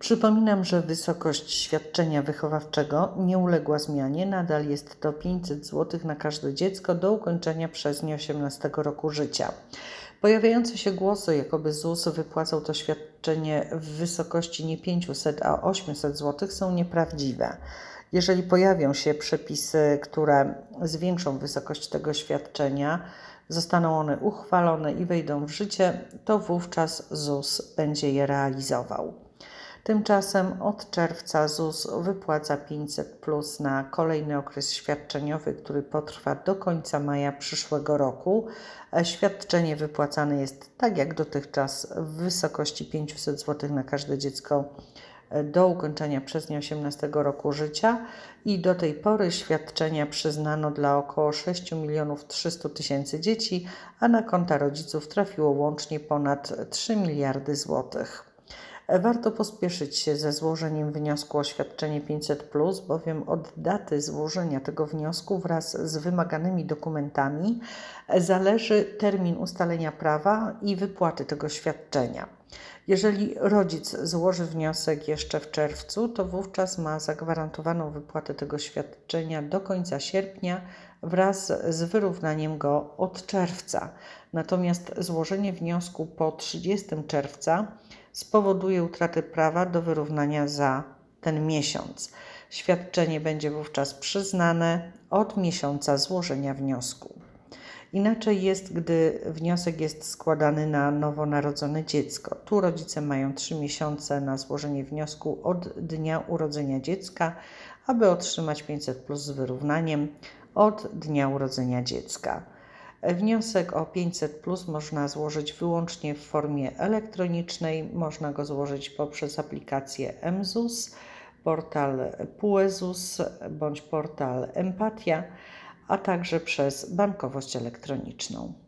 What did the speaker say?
Przypominam, że wysokość świadczenia wychowawczego nie uległa zmianie. Nadal jest to 500 zł na każde dziecko do ukończenia przez nie 18 roku życia. Pojawiające się głosy, jakoby ZUS wypłacał to świadczenie w wysokości nie 500, a 800 zł, są nieprawdziwe. Jeżeli pojawią się przepisy, które zwiększą wysokość tego świadczenia, zostaną one uchwalone i wejdą w życie, to wówczas ZUS będzie je realizował. Tymczasem od czerwca ZUS wypłaca 500+ na kolejny okres świadczeniowy, który potrwa do końca maja przyszłego roku. Świadczenie wypłacane jest tak jak dotychczas w wysokości 500 zł na każde dziecko do ukończenia przez nie 18 roku życia i do tej pory świadczenia przyznano dla około 6 300 000 dzieci, a na konta rodziców trafiło łącznie ponad 3 miliardy złotych. Warto pospieszyć się ze złożeniem wniosku o świadczenie 500+, bowiem od daty złożenia tego wniosku wraz z wymaganymi dokumentami zależy termin ustalenia prawa i wypłaty tego świadczenia. Jeżeli rodzic złoży wniosek jeszcze w czerwcu, to wówczas ma zagwarantowaną wypłatę tego świadczenia do końca sierpnia wraz z wyrównaniem go od czerwca. Natomiast złożenie wniosku po 30 czerwca spowoduje utratę prawa do wyrównania za ten miesiąc. Świadczenie będzie wówczas przyznane od miesiąca złożenia wniosku. Inaczej jest, gdy wniosek jest składany na nowonarodzone dziecko. Tu rodzice mają 3 miesiące na złożenie wniosku od dnia urodzenia dziecka, aby otrzymać 500+ z wyrównaniem od dnia urodzenia dziecka. Wniosek o 500+ można złożyć wyłącznie w formie elektronicznej. Można go złożyć poprzez aplikację mZUS, portal PUE-ZUS bądź portal Empatia, a także przez bankowość elektroniczną.